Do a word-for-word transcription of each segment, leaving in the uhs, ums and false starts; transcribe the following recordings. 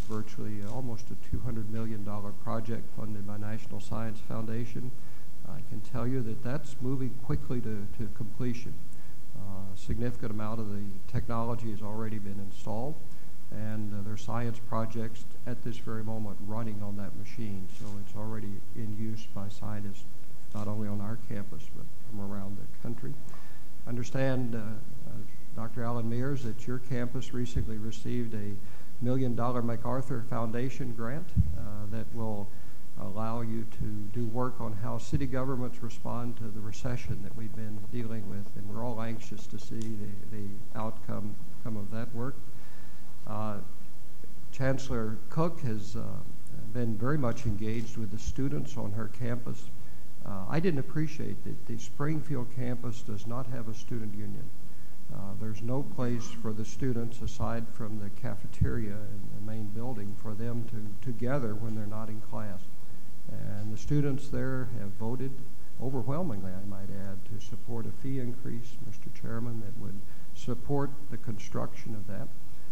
virtually almost a two hundred million dollars project funded by National Science Foundation. I can tell you that that's moving quickly to, to completion. Uh, a significant amount of the technology has already been installed, and uh, there are science projects at this very moment running on that machine, so it's already in use by scientists not only on our campus but from around the country. Understand, uh, uh, Doctor Alan Mears, that your campus recently received a million dollar MacArthur Foundation grant uh, that will allow you to do work on how city governments respond to the recession that we've been dealing with, and we're all anxious to see the, the outcome come of that work. Uh, Chancellor Cook has uh, been very much engaged with the students on her campus. Uh, I didn't appreciate that the Springfield campus does not have a student union. Uh, there's no place for the students aside from the cafeteria and the main building for them to together when they're not in class. And the students there have voted overwhelmingly, I might add, to support a fee increase, Mister Chairman, that would support the construction of that.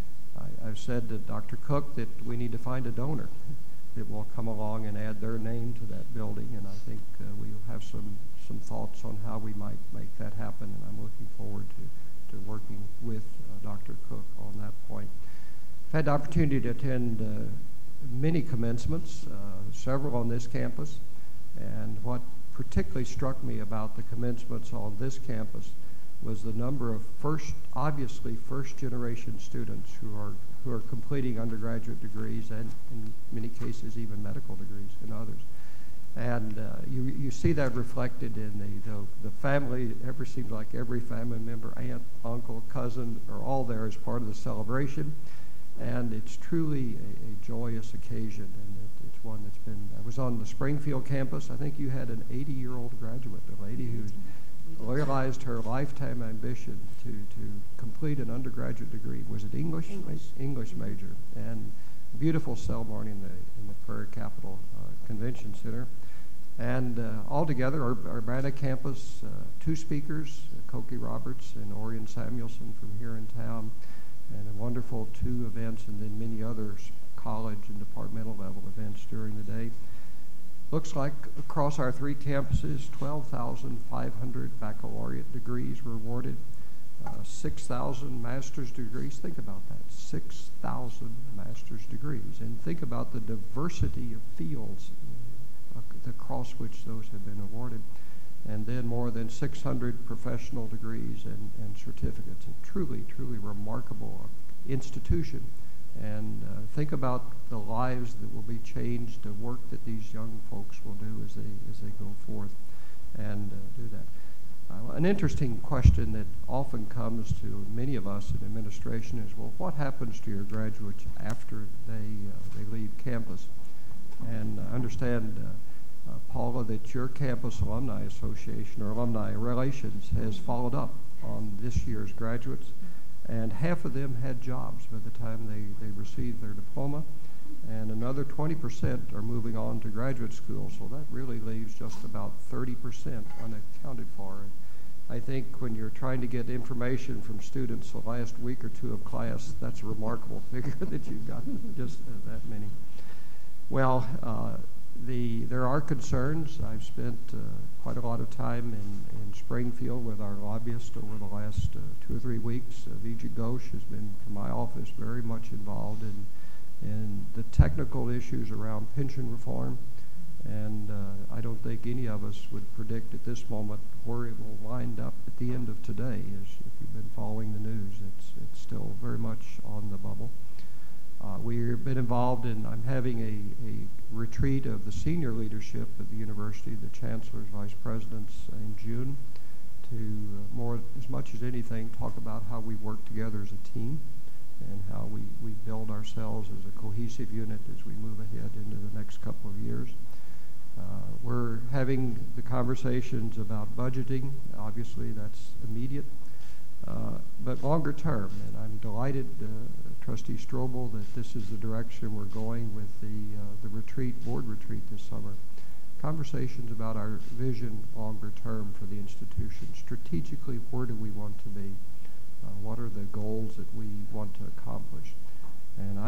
I, I've said to Doctor Cook that we need to find a donor that will come along and add their name to that building, and I think uh, we'll have some, some thoughts on how we might make that happen, and I'm looking forward to, to working with uh, Doctor Cook on that point. I've had the opportunity to attend uh, many commencements, uh, several on this campus, and what particularly struck me about the commencements on this campus was the number of first, obviously first generation students who are who are completing undergraduate degrees and in many cases even medical degrees and others. And uh, you, you see that reflected in the, the, the family. It ever seems like every family member, aunt, uncle, cousin, are all there as part of the celebration. And it's truly a, a joyous occasion, and it, it's one that's been, I was on the Springfield campus. I think you had an eighty-year-old graduate, a lady who realized her lifetime ambition to, to complete an undergraduate degree. Was it English? English, English major. And a beautiful ceremony in the, in the Prairie Capital uh, Convention Center. And uh, altogether, our, our Urbana campus, uh, two speakers, uh, Cokie Roberts and Orion Samuelson from here in town, and a wonderful two events, and then many others, college and departmental level events during the day. Looks like across our three campuses, twelve thousand five hundred baccalaureate degrees were awarded, uh, six thousand master's degrees. Think about that, six thousand master's degrees. And think about the diversity of fields uh, across which those have been awarded. And then more than six hundred professional degrees and, and certificates. A truly, truly remarkable institution. And uh, think about the lives that will be changed, the work that these young folks will do as they as they go forth and uh, do that. Uh, an interesting question that often comes to many of us in administration is, well, what happens to your graduates after they uh, they leave campus? And I understand, uh, uh, Paula, that your Campus Alumni Association or Alumni Relations has followed up on this year's graduates. And half of them had jobs by the time they, they received their diploma, and another twenty percent are moving on to graduate school, so that really leaves just about thirty percent unaccounted for. And I think when you're trying to get information from students the last week or two of class, that's a remarkable figure that you've got just uh, that many. Well, uh, The, there are concerns. I've spent uh, quite a lot of time in, in Springfield with our lobbyist over the last uh, two or three weeks. Uh, Vijay Ghosh has been, from my office, very much involved in, in the technical issues around pension reform. And uh, I don't think any of us would predict at this moment where it will wind up at the end of today. As if you've been following the news, it's, it's still very much on the bubble. Uh, we've been involved in, I'm having a, a retreat of the senior leadership at the university, the chancellors, vice presidents, in June, to uh, more, as much as anything, talk about how we work together as a team and how we, we build ourselves as a cohesive unit as we move ahead into the next couple of years. Uh, we're having the conversations about budgeting. Obviously, that's immediate. Uh, but longer term, and I'm delighted, uh, Trustee Strobel, that this is the direction we're going with the uh, the retreat, board retreat this summer. Conversations about our vision longer term for the institution. Strategically, where do we want to be? Uh, what are the goals that we want to accomplish? And I